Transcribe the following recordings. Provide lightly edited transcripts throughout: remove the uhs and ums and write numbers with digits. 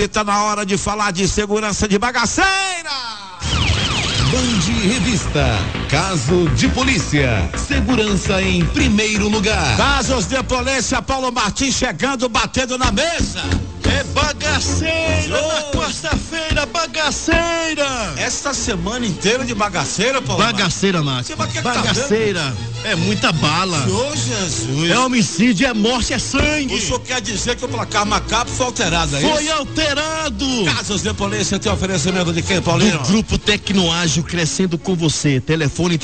tá na hora de falar de segurança de bagaceira. Band Revista, caso de polícia, segurança em primeiro lugar. Casos de polícia, Paulo Martins chegando, batendo na mesa. É bagaceira na quarta-feira, bagaceira. Essa semana inteira de bagaceira, Paulo. Bagaceira, Marcos. Bagaceira. É muita bala. Ô, Jesus. É homicídio, é morte, é sangue. O senhor quer dizer que o placar macabro foi alterado, é Foi isso? alterado. Casos de polícia tem oferecimento de quem, Paulinho? Do Grupo Tecnoágil, crescendo com você. Telefone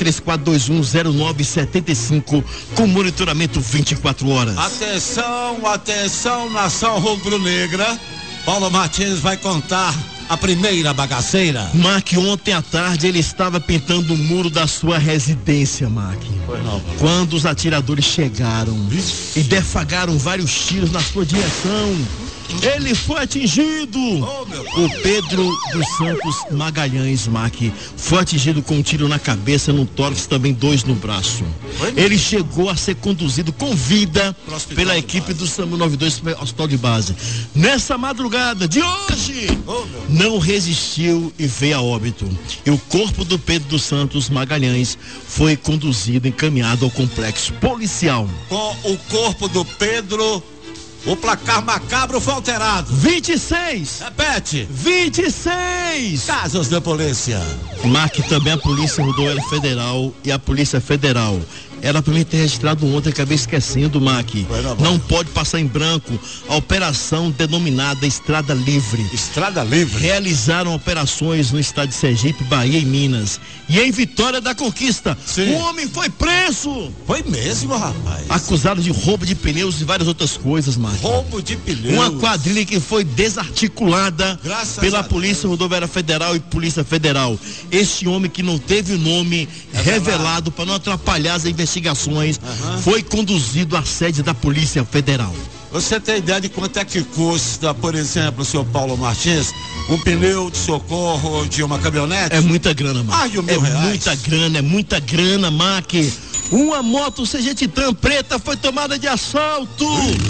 34210975 com monitoramento 24 horas. Atenção, atenção, nação rubro-negra. Paulo Martins vai contar a primeira bagaceira. Mark, ontem à tarde ele estava pintando o muro da sua residência, Mark. Quando os atiradores chegaram e defagaram vários tiros na sua direção, ele foi atingido. O Pedro dos Santos Magalhães, Mark, foi atingido com um tiro na cabeça, no tórax, também 2 no braço. Ele chegou a ser conduzido com vida pela equipe do SAMU 92 para o hospital de base. Nessa madrugada de hoje, não resistiu e veio a óbito. E o corpo do Pedro dos Santos Magalhães foi conduzido, encaminhado ao complexo policial. Com o corpo do Pedro, o placar macabro foi alterado. 26. Repete. 26. Casos de polícia. Marque também a Polícia Rodoviária Federal e a Polícia Federal. Era pra mim ter registrado ontem, acabei esquecendo, Mac. Não pode passar em branco. A operação denominada Estrada Livre. Estrada Livre. Realizaram operações no estado de Sergipe, Bahia e Minas. E em Vitória da Conquista, o homem foi preso. Foi mesmo, rapaz. Acusado de roubo de pneus e várias outras coisas, Mac. Roubo de pneus. Uma quadrilha que foi desarticulada pela Polícia Rodoviária Federal e Polícia Federal. Este homem que não teve o nome revelado para não atrapalhar as investigações, foi conduzido à sede da Polícia Federal. Você tem ideia de quanto é que custa, por exemplo, senhor Paulo Martins, um pneu de socorro de uma caminhonete? É muita grana, Mac. Mais de R$1.000. É muita grana, Mac. Uma moto CG Titan preta foi tomada de assalto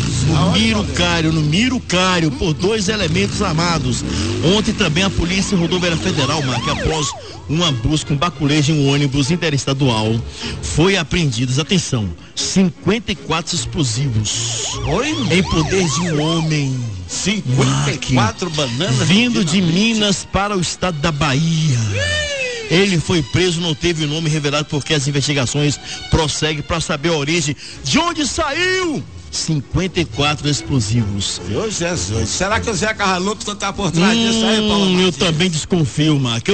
no Mirucário, por 2 elementos armados. Ontem também a Polícia Rodoviária Federal, Mark, após uma busca, um baculejo em um ônibus interestadual, foi apreendidos, atenção, 54 explosivos. Em poder de um homem. 54 bananas vindo de Minas para o estado da Bahia. Ele foi preso, não teve o nome revelado porque as investigações prosseguem para saber a origem de onde saiu 54 explosivos. Meu Jesus, será que o Zé Carralupes não tá por trás disso aí, Paulo Martins? Eu também desconfio, Mark,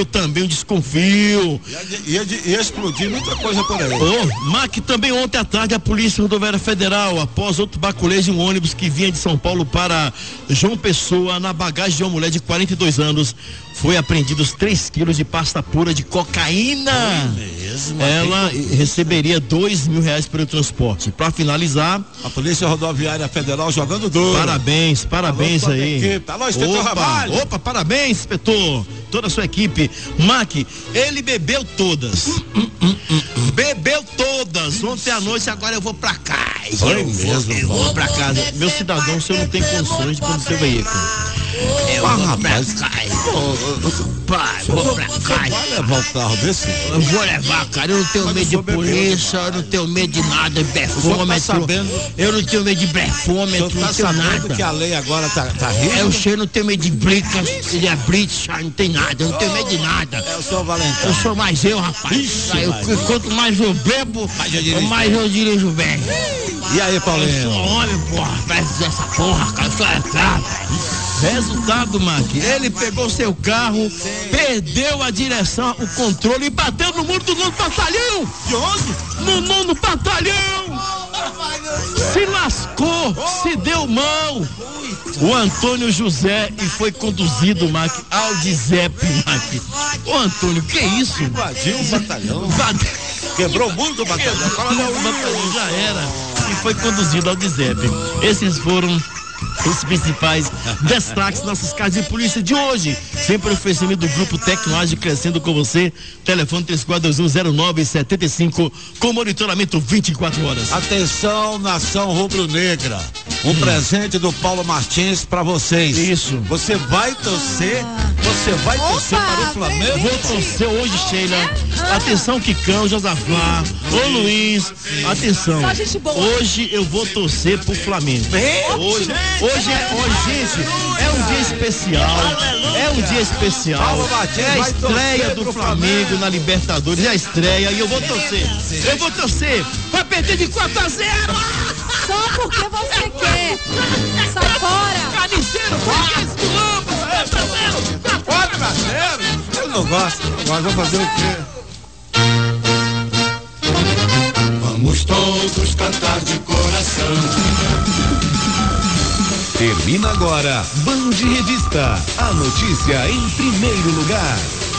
Ia explodir muita coisa por aí. Mark, também ontem à tarde a Polícia Rodoviária Federal, após outro baculejo em um ônibus que vinha de São Paulo para João Pessoa, na bagagem de uma mulher de 42 anos, foi apreendidos 3 quilos de pasta pura de cocaína. Ela receberia R$2.000 pelo transporte. Para finalizar, a Polícia Rodoviária Federal jogando duro. Parabéns aí. Alô, inspetor Ramalho. Parabéns, inspetor. Toda a sua equipe. Mac, ele bebeu todas. Ontem à noite, agora eu vou pra casa. Eu vou pra casa. Meu cidadão, o senhor não tem condições de conduzir o veículo. Eu vou pra casa. Vou pra casa. Vai levar o carro desse? Eu vou levar, cara. Eu não tenho medo de polícia, eu não tenho medo de nada, de brefômetro. Eu não tenho medo de brefômetro, não tenho nada. Que a lei agora tá rindo? Eu sei, não tenho medo de bricas, de abrites, não tem nada, eu não tenho medo de nada. É o senhor Valentão. Eu sou mais eu, rapaz. Quanto mais eu bebo, mais eu dirijo bem. E aí, Paulinho? Eu sou homem, porra, presta dessa porra, cara, eu sou letrado. Resultado, Mark, ele pegou seu carro, perdeu a direção, o controle e bateu no muro do nono batalhão. De onde? No nono batalhão. Se lascou, se deu mal. O Antônio José e foi conduzido, Mark, ao DIZEP, Mark. Ô Antônio, que isso? Invadiu o batalhão. Quebrou o muro do batalhão. O batalhão já era. E foi conduzido ao DIZEP. Esses foram os principais destaques nossos casos de polícia de hoje. Sempre oferecimento do Grupo Tecnológico Crescendo com você. Telefone 34210975 com monitoramento 24 horas. Atenção, nação rubro-negra. Um presente do Paulo Martins pra vocês. Isso. Você vai torcer? Você vai torcer para o Flamengo? Vou torcer hoje, Sheila. Atenção, Kikão, Josafá, ô Luiz. Atenção. Hoje eu vou torcer pro Flamengo. Hoje, gente, é um dia especial. É um dia especial. É a estreia do Flamengo na Libertadores. É a estreia e eu vou torcer. Eu vou torcer pra perder de 4-0. Só porque você quer. Sai fora. Carniceiro, freguês, quilombo, 4-0? Eu não gosto, mas vou fazer o quê? Vamos todos cantar de coração. Termina agora Band Revista, a notícia em primeiro lugar.